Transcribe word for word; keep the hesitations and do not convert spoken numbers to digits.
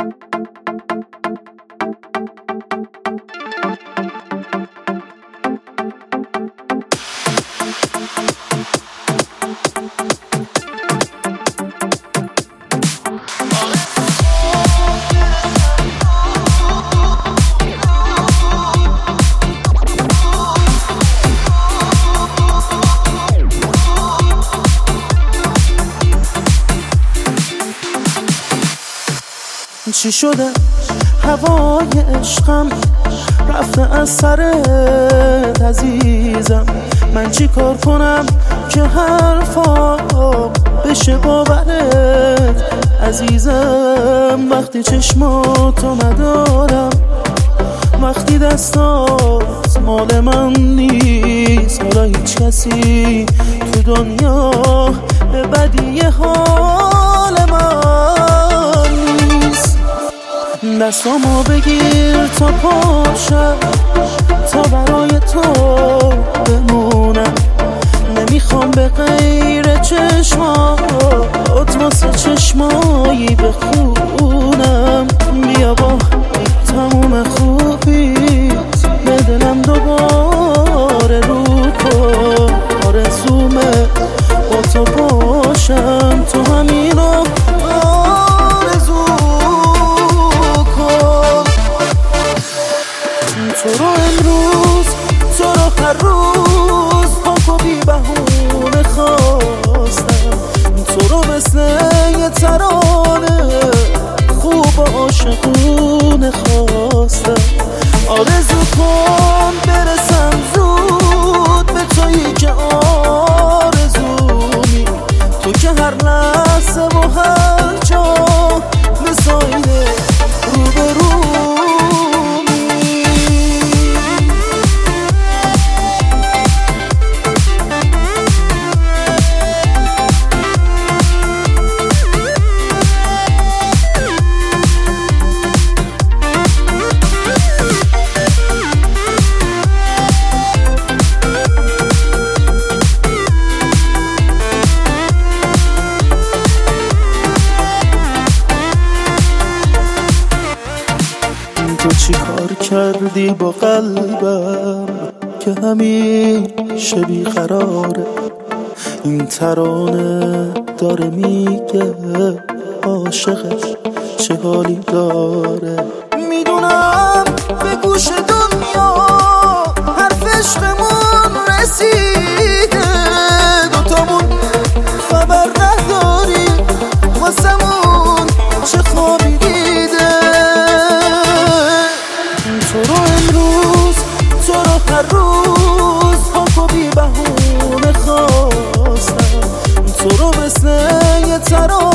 چی شده هوای عشقم رفته از سرت عزیزم، من چی کار کنم که حرفا بشه باورت عزیزم. وقتی چشماتو ندارم، وقتی دستات مال من نیست، حالا هیچ کسی تو دنیا به بدی حال من نیست. دستامو بگیر تا پاشم، تا برای تو بمونم، نمیخوام به غیر چشمات واسه چشمایی بخونم. بیا با تموم خوبیت به دلم دوباره رو کن، آرزومه با تو باشم، تو همینو آرزو کن. تو رو امروز، تو رو هر روز پاک و بی بهونه خواستم، تو رو مثل یه ترانه خوب و عاشقونه خواستم. آرزو کن برسم زود به تویی که آرزومی، تو که هر لحظه و هر جا مثاله رو به رومی. تو چی کار کردی با قلبم که همیشه بیقراره؟ این ترانه داره میگه عاشقش چه حالی داره. میدونم به گوش دنیا حرف عشقمون رسیده، دوتامون خبر نداریم واسمون چه خوابی دیده. تو رو امروز، تو رو هر روز پاک و بی بهونه خواستم، تو رو مثل یه ترانه